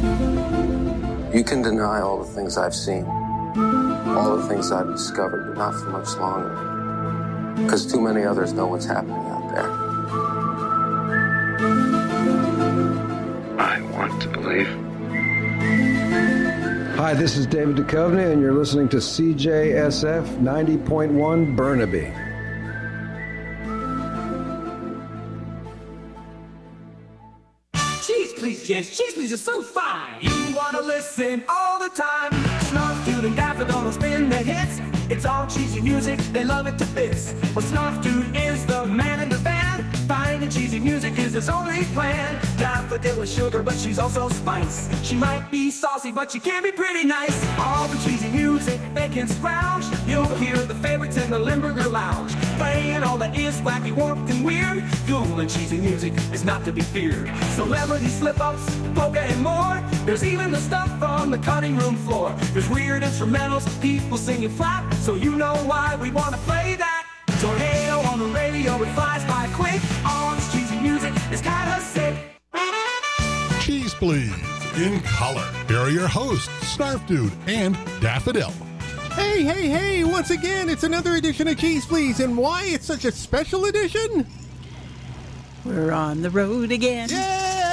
You can deny all the things I've seen, all the things I've discovered, but not for much longer. Because too many others know what's happening out there. I want to believe. Hi, this is David Duchovny, and you're listening to CJSF 90.1 Burnaby. Cheese please, yes, cheese please is so fine. You wanna listen all the time. Snarf Dude and Daffodil will spin the hits. It's all cheesy music, they love it to bits. Well, Snarf Dude is the man in the band. Finding cheesy music is his only plan. Daffodil is sugar, but she's also spice. She might be saucy, but she can be pretty nice. All the cheesy music they can scrounge. You'll hear the favorites in the Limburger Lounge. Playing all that is wacky, warped, and weird. Cool and cheesy music is not to be feared. Celebrity slip-ups, polka, and more. There's even the stuff on the cutting room floor. There's weird instrumentals, people singing flat. So you know why we want to play that. Tornado on the radio, it flies by quick. All this cheesy music is kind of sick. Cheese Please, in color. Here are your hosts, Snarf Dude and Daffodil. Hey, once again, it's another edition of Cheese Please, and why it's such a special edition? We're on the road again. Yay!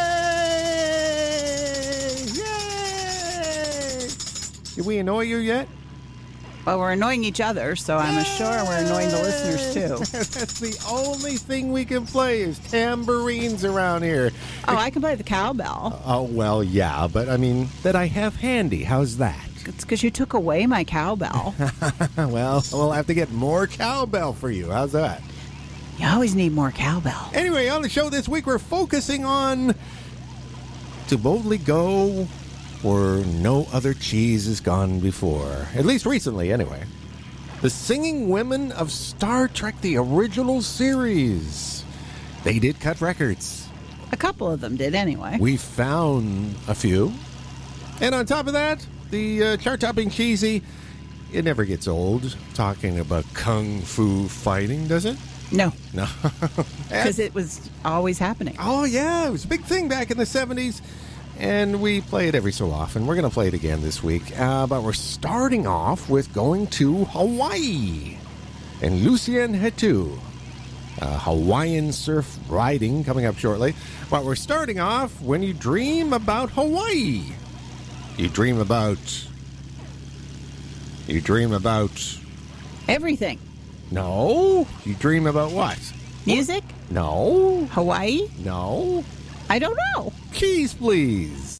Did we annoy you yet? Well, we're annoying each other, so I'm sure we're annoying the listeners, too. That's the only thing we can play is tambourines around here. Oh, I can play the cowbell. Oh, well, yeah, but I mean, that I have handy. How's that? It's because you took away my cowbell. Well, we'll have to get more cowbell for you. How's that? You always need more cowbell. Anyway, on the show this week, we're focusing on To Boldly Go Where No Other Cheese Has Gone Before. At least recently, anyway. The Singing Women of Star Trek, the original series. They did cut records. A couple of them did, anyway. We found a few. And on top of that, the chart-topping cheesy, it never gets old talking about kung fu fighting, does it? No. No. Because it was always happening. Oh, yeah. It was a big thing back in the 70s. And we play it every so often. We're going to play it again this week. But we're starting off with going to Hawaii. And Lucien Hetu. Hawaiian surf riding coming up shortly. But we're starting off when you dream about Hawaii. You dream about... Everything. No. You dream about what? Music? No. Hawaii? No. I don't know. Cheese, please.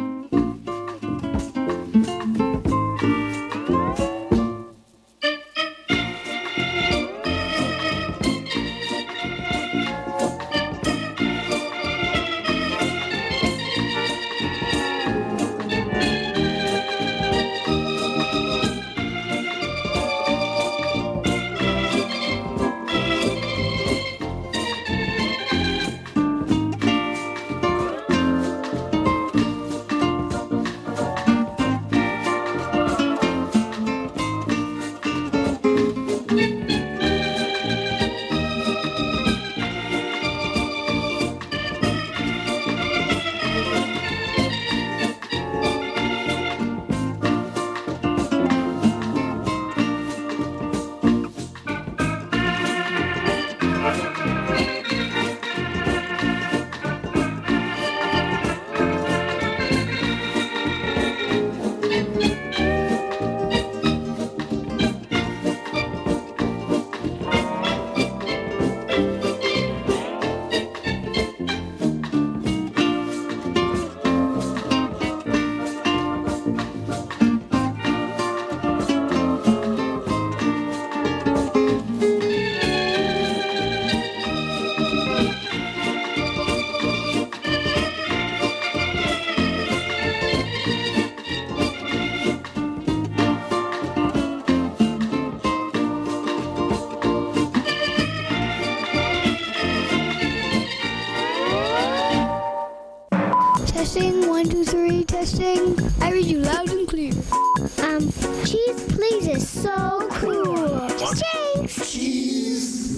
Testing, 1, 2, 3, testing. I read you loud and clear. Cheese Please is so cool. Thanks. Cheese.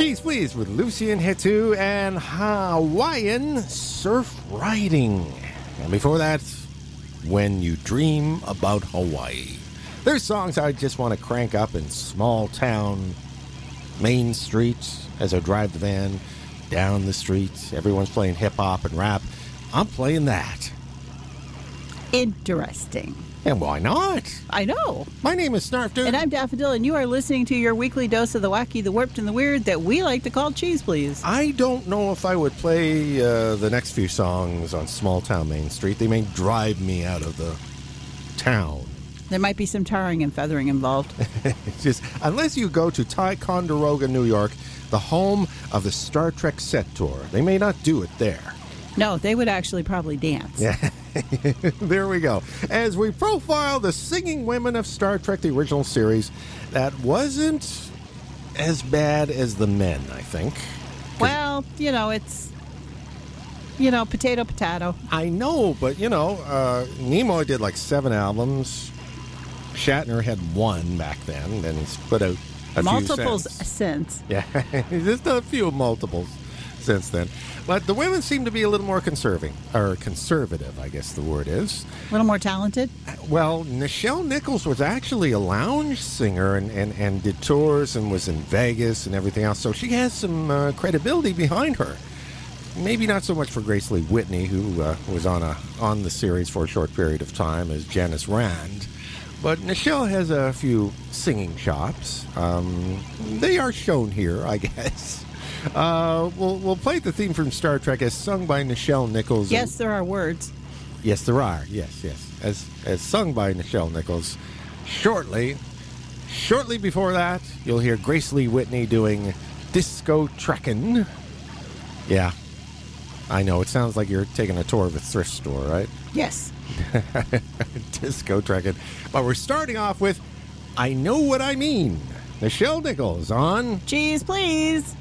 Cheese Please with Lucien Hetu and Hawaiian Surf Riding. And before that, When You Dream About Hawaii. There's songs I just want to crank up in small town main streets as I drive the van down the streets. Everyone's playing hip-hop and rap. I'm playing that. Interesting. And why not? I know. My name is Snarf Dude. And I'm Daffodil, and you are listening to your weekly dose of the wacky, the warped, and the weird that we like to call Cheese Please. I don't know if I would play the next few songs on Small Town Main Street. They may drive me out of the town. There might be some tarring and feathering involved. It's just, unless you go to Ticonderoga, New York, the home of the Star Trek set tour. They may not do it there. No, they would actually probably dance. Yeah. There we go. As we profile the singing women of Star Trek, the original series, that wasn't as bad as the men, I think. Well, it's, potato, potato. I know, but, Nimoy did like 7 albums. Shatner had 1 back then. Then he's put out a multiples few since. Yeah, just a few multiples since then. But the women seem to be a little more conservative, I guess the word is. A little more talented? Well, Nichelle Nichols was actually a lounge singer and did tours and was in Vegas and everything else. So she has some credibility behind her. Maybe not so much for Grace Lee Whitney, who was on the series for a short period of time as Janice Rand. But Nichelle has a few singing chops. They are shown here, I guess. We'll play the theme from Star Trek as sung by Nichelle Nichols. Yes, there are words. Yes, there are. Yes. As sung by Nichelle Nichols. Shortly before that, you'll hear Grace Lee Whitney doing Disco Trekkin'. Yeah, I know. It sounds like you're taking a tour of a thrift store, right? Yes. Disco Trekkin'. But we're starting off with I Know What I Mean. Nichelle Nichols on Cheese Please.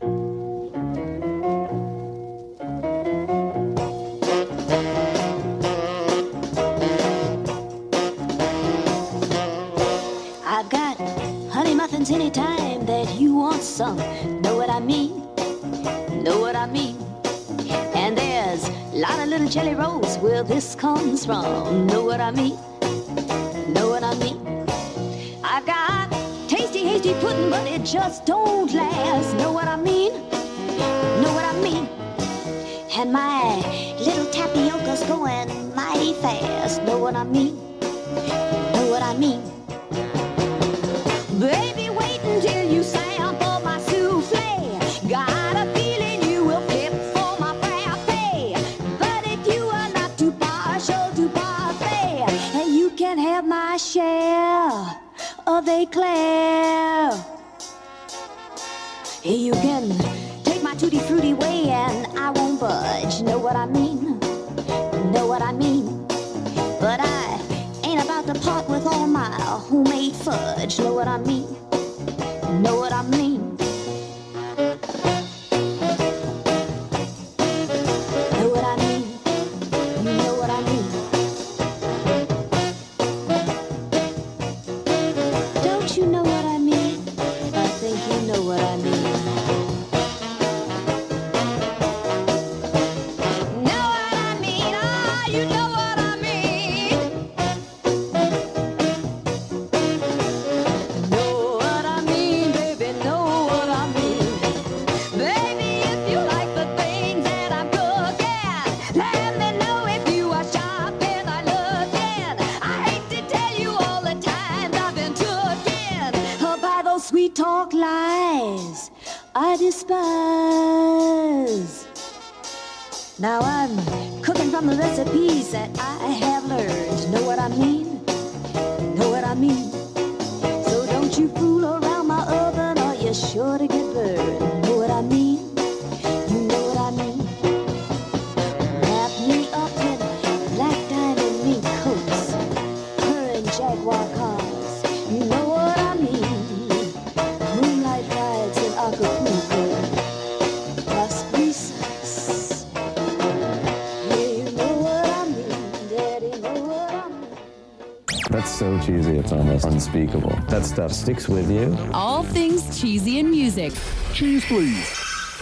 I've got honey muffins anytime that you want some. Know what I mean? Know what I mean? And there's a lot of little jelly rolls where this comes from. Know what I mean? Know what I mean? I've got tasty, hasty pudding, but it just don't last. Know what I mean? Know what I mean? And my little tapioca's going mighty fast. Know what I mean? Know what I mean? Baby, wait until you sample my souffle. Got a feeling you will flip for my frappe. But if you are not too partial to parfait, you can have my share of eclair. You can take my tutti frutti way and I won't budge. Know what I mean? Know what I mean? But I ain't about to part with all my homemade fudge. Know what I mean? Know what I mean? Know what I mean? Know what I mean? Don't you know what I mean? I think you know what I mean. Know what I mean? Ah, you know what I mean. Know what I mean, baby, know what I mean. Baby, if you like the things that I'm cooking, let me know if you are shopping or looking. I hate to tell you all the times I've been tooken by those sweet talk lies I despise. Now I'm cooking from the recipes that I have learned. Know what I mean? Know what I mean? So don't you fool around my oven or you're sure to get burned. Know what I mean? You know what I mean? Wrap me up in black diamond mink coats, purring Jaguar cars. You know what I mean? Moonlight rides in Acapulco, Las Brisas. Yeah, you know what I mean, Daddy, know what I mean. That's so cheesy. it's almost unspeakable. That stuff sticks with you. All things cheesy in music. Cheese, please.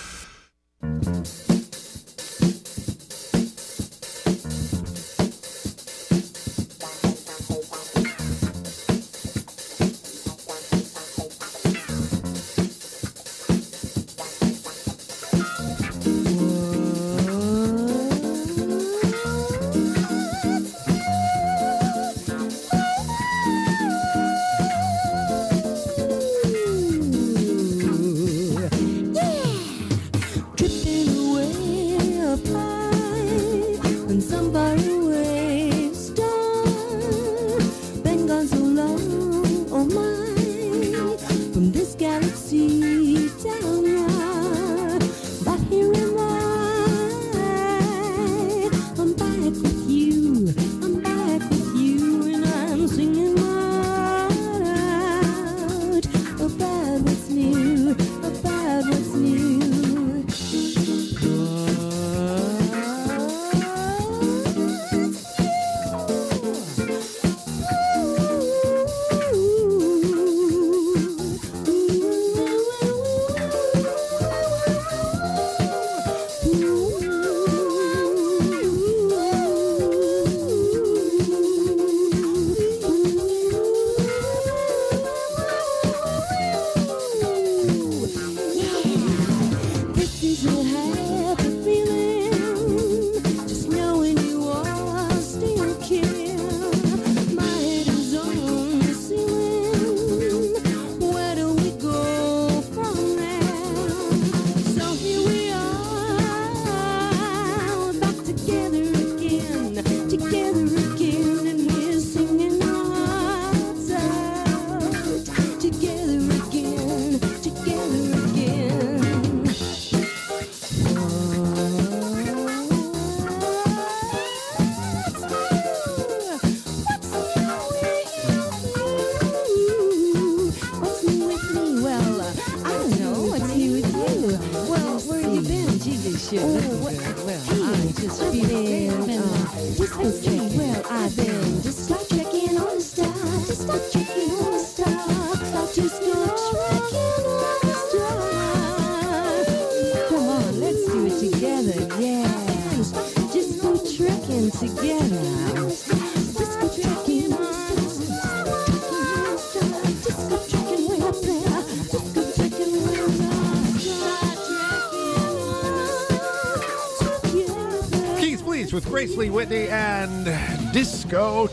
With Grace Lee Whitney and Disco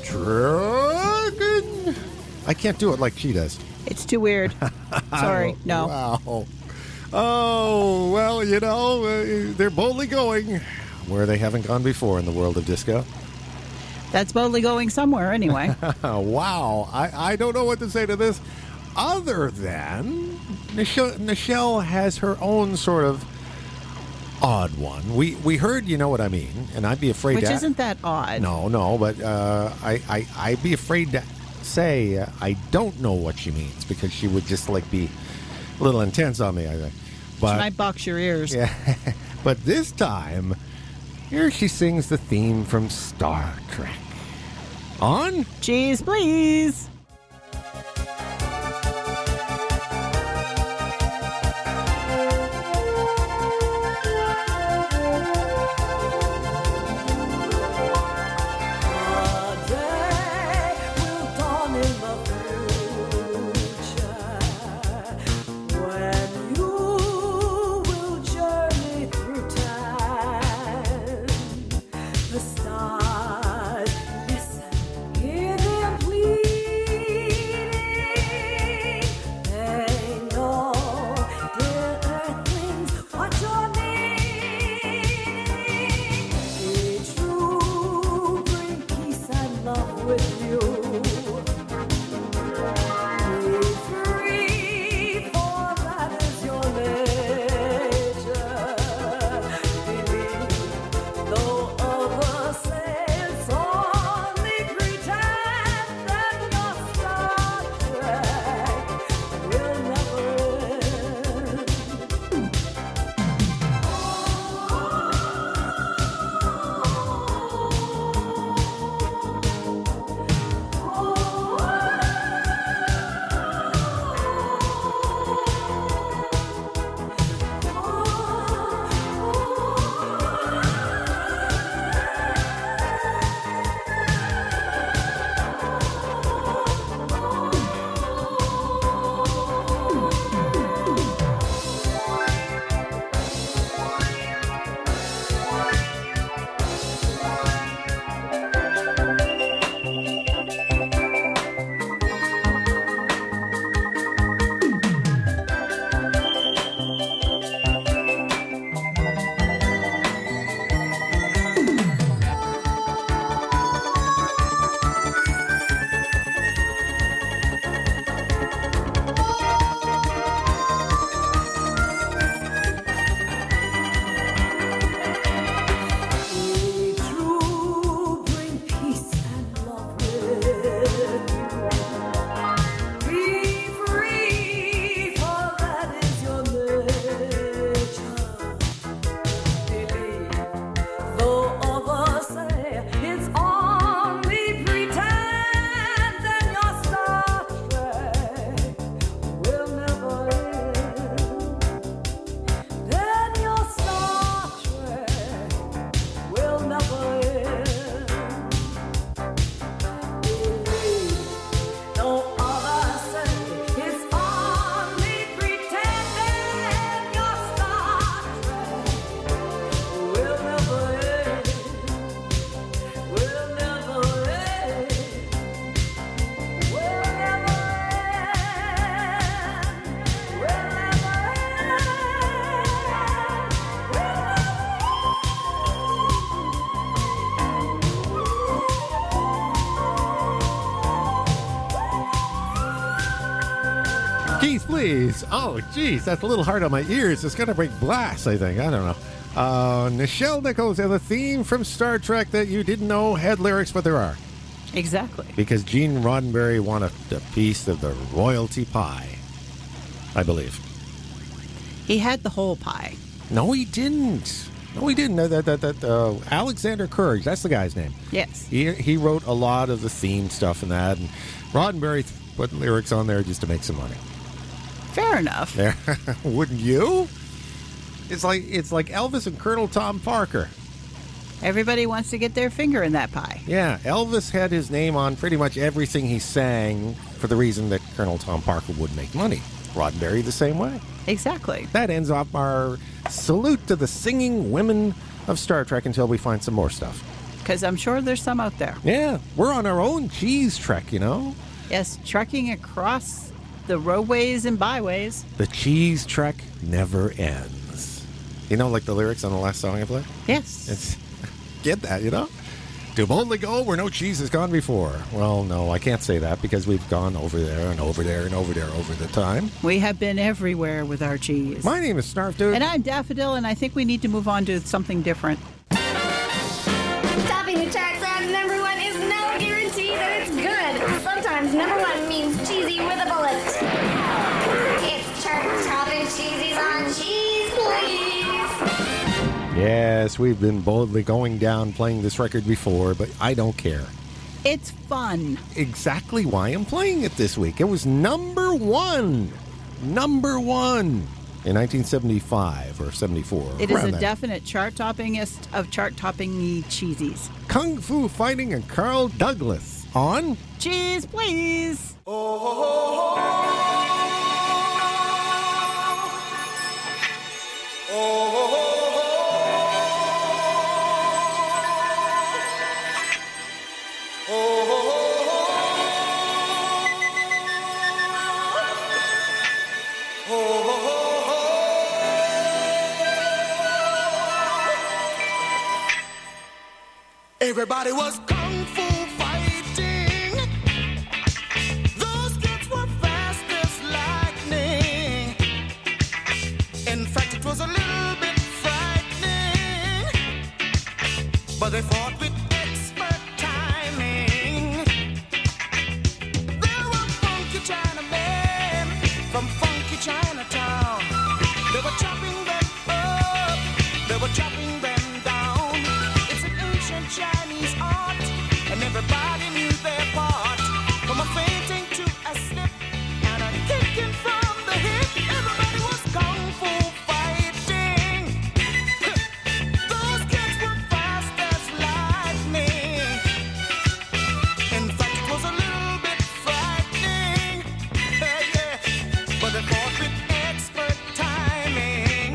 Truckin'. I can't do it like she does. It's too weird. Sorry, no. Wow. Oh, well, you know, they're boldly going where they haven't gone before in the world of disco. That's boldly going somewhere anyway. Wow. I don't know what to say to this other than Nichelle has her own sort of odd one. We heard You Know What I Mean, and I'd be afraid Which isn't that odd. No, but I'd be afraid to say I don't know what she means because she would just like be a little intense on me, I think. But she might box your ears. Yeah. But this time, here she sings the theme from Star Trek. On Cheese, please. Listen, hear them please. please. Oh, geez, that's a little hard on my ears. It's going to break glass, I think. I don't know. Nichelle Nichols and the theme from Star Trek that you didn't know had lyrics, but there are. Exactly. Because Gene Roddenberry wanted a piece of the royalty pie, I believe. He had the whole pie. No, he didn't. Alexander Courage, that's the guy's name. Yes. He wrote a lot of the theme stuff and that, and Roddenberry put lyrics on there just to make some money. Fair enough. There, wouldn't you? It's like Elvis and Colonel Tom Parker. Everybody wants to get their finger in that pie. Yeah, Elvis had his name on pretty much everything he sang for the reason that Colonel Tom Parker would make money. Roddenberry the same way. Exactly. That ends off our salute to the singing women of Star Trek until we find some more stuff. Because I'm sure there's some out there. Yeah, we're on our own cheese trek, you know? Yes, trekking across the roadways and byways. The cheese trek never ends. You know, like the lyrics on the last song I played? Yes. Get that, you know? To boldly go where no cheese has gone before. Well, no, I can't say that because we've gone over there and over there and over there over the time. We have been everywhere with our cheese. My name is Snarf Dude. And I'm Daffodil, and I think we need to move on to something different. Topping the charts at number one is no guarantee that it's good. Sometimes number one means cheesy with a bullet. It's chart-topping cheesies on Cheese Please. Yes, we've been boldly going down playing this record before, but I don't care. It's fun. Exactly why I'm playing it this week. It was number one. Number one. In 1975 or 74. It is a definite chart-toppingest of chart-topping cheesies. Kung Fu Fighting and Carl Douglas on Cheese Please. Everybody was kung fu fighting. Those kids were fast as lightning. In fact, it was a little bit frightening. But they fought with expert timing. There were funky Chinamen from funky Chinatown. They were chopping them up. They were chopping them down. It's an ancient Chinese art, and everybody knew their part. From a fainting to a slip and a kicking from the hip, everybody was kung fu fighting. Those kids were fast as lightning. In fact, it was a little bit frightening. Yeah. But they fought with expert timing.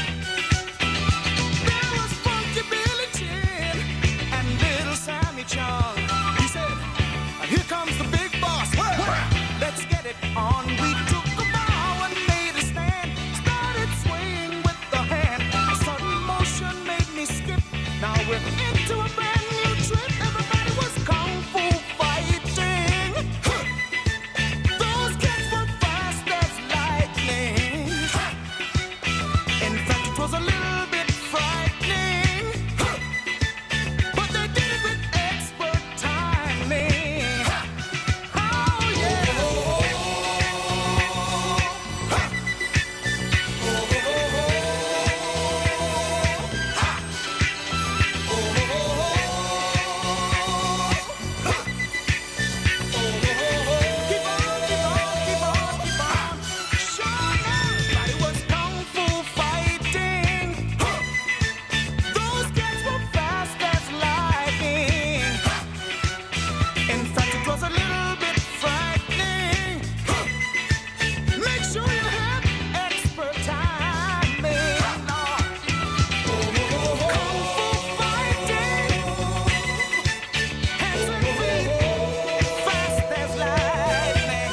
There was Funky Billy Chin and Little Sammy Chung. He said, "Here comes the big boss. Let's get it on." We took a bow and made a stand. Started swaying with the hand. A sudden motion made me skip. Now we're into a brand new trip. Everybody was kung fu fighting. Those kids were fast as lightning. In fact, it was a little bit frightening. But they did it with expert timing. Oh, yeah. Keep on. Sure, everybody was kung fu fighting. Those kids were fast as lightning. In fact, it was a little bit frightening. Make sure you have expert timing. Kung fu fighting. Hands and feet, fast as lightning.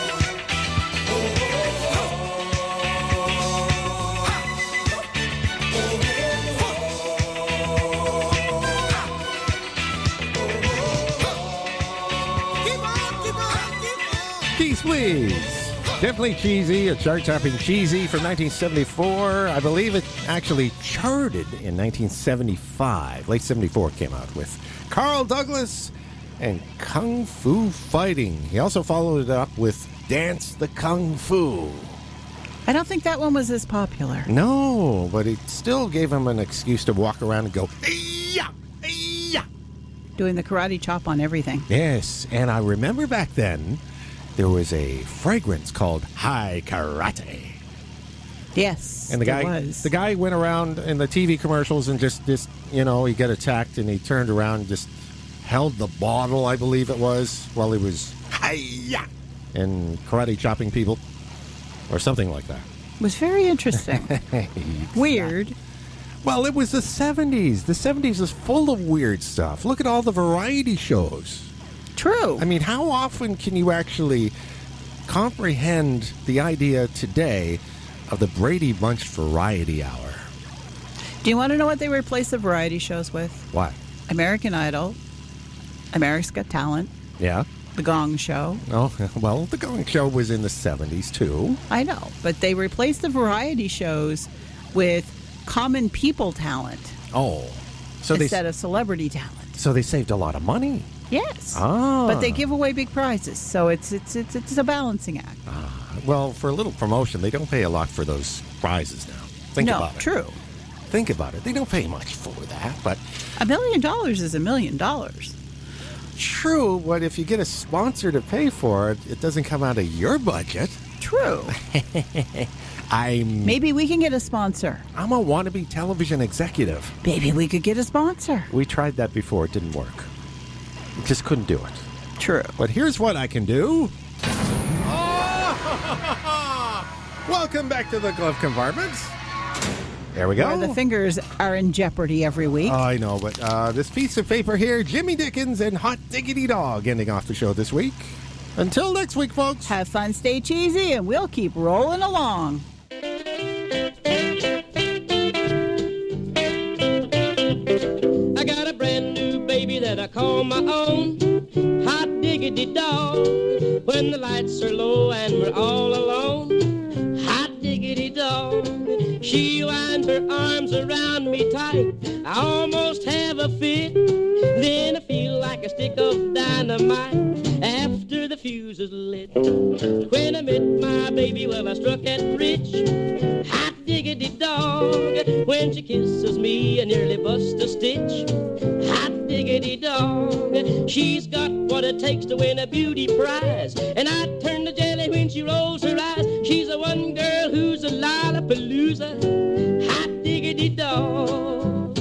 Keep on. Cheese Please. Definitely cheesy, a chart-topping cheesy from 1974. I believe it actually charted in 1975. Late 74 came out with Carl Douglas and Kung Fu Fighting. He also followed it up with Dance the Kung Fu. I don't think that one was as popular. No, but it still gave him an excuse to walk around and go, "Hey-ya! Hey-ya!" Doing the karate chop on everything. Yes, and I remember back then, there was a fragrance called High Karate. Yes, and the guy went around in the TV commercials and just he got attacked and he turned around and just held the bottle, I believe it was, while he was hi-ya and karate chopping people or something like that. It was very interesting. Weird. Well, it was the 70s. The 70s was full of weird stuff. Look at all the variety shows. True. I mean, how often can you actually comprehend the idea today of the Brady Bunch Variety Hour? Do you want to know what they replaced the variety shows with? What? American Idol, America's Got Talent. Yeah. The Gong Show. Oh, well, the Gong Show was in the 70s, too. I know, but they replaced the variety shows with common people talent. Oh. So instead of celebrity talent. So they saved a lot of money. Yes. Ah. But they give away big prizes, so it's a balancing act. Well, for a little promotion, they don't pay a lot for those prizes now. Think about it. No, true. Think about it. They don't pay much for that, but $1 million is $1 million. True, but if you get a sponsor to pay for it, it doesn't come out of your budget. True. Maybe we can get a sponsor. I'm a wannabe television executive. Maybe we could get a sponsor. We tried that before. It didn't work. We just couldn't do it. True. But here's what I can do. Welcome back to the glove compartment. There we go. Where the fingers are in jeopardy every week. I know, but this piece of paper here, Jimmy Dickens and Hot Diggity Dog ending off the show this week. Until next week, folks. Have fun, stay cheesy, and we'll keep rolling along. I got a brand new baby that I call my own. Hot diggity dog. When the lights are low and we're all alone. Hot diggity dog. She winds her arms around me tight. I almost have a fit. Then I feel like a stick of dynamite after the fuse is lit. When I met my baby, well, I struck it rich. Hot diggity dog. When she kisses me, I nearly bust a stitch. Hot diggity dog. She's got what it takes to win a beauty prize. And I turn to jelly when she rolls her eyes. She's a one girl who's a lollapalooza. Hot diggity dog.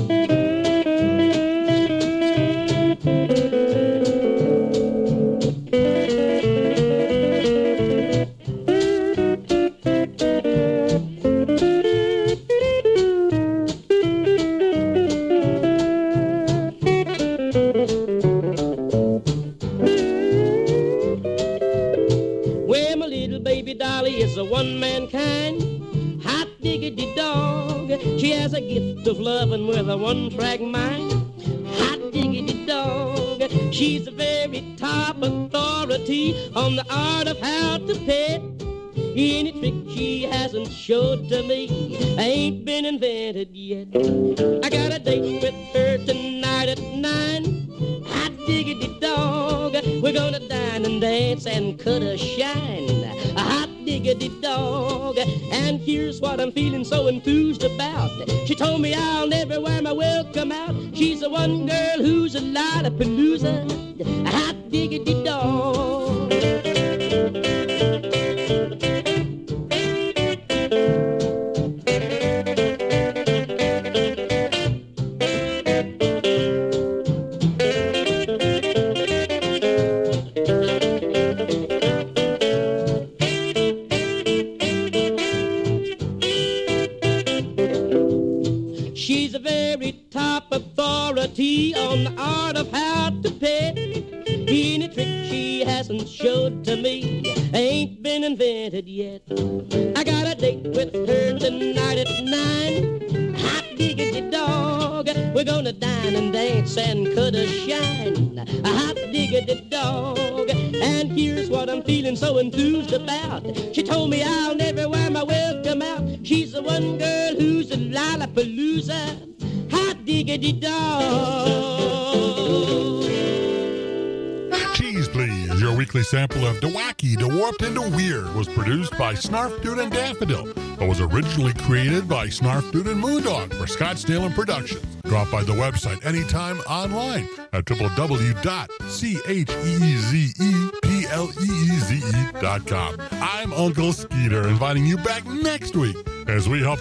Is a one-man kind, hot diggity dog. She has a gift of loving with a one-track mind. Hot diggity dog. She's the very top authority on the art of how to pet. Any trick she hasn't showed to me ain't been invented yet. I got a date with her tonight at 9. Hot diggity dog. We're gonna dine and dance and cut a shine. A hot diggity dog. And here's what I'm feeling so enthused about. She told me I'll never wear my welcome out. She's the one girl who's a lollapalooza. A hot diggity dog. On the art of how to pet. Any trick she hasn't showed to me ain't been invented yet. I got a date with her tonight at 9. Hot diggity dog. We're gonna dine and dance and cut a shine. A hot diggity dog. And here's what I'm feeling feeling so enthused about. She told me I'll never wear my welcome out. She's the one girl who's a Lollapalooza. Hot diggity dog. Cheese Please, your weekly sample of the wacky, the warped, and the weird was produced by Snarf Dude and Daffodil, but was originally created by Snarf Dude and Moondog for Scottsdale and Productions. Drop by the website anytime online at www.cheezepleeze.com. I'm Uncle Skeeter, inviting you back next week as we help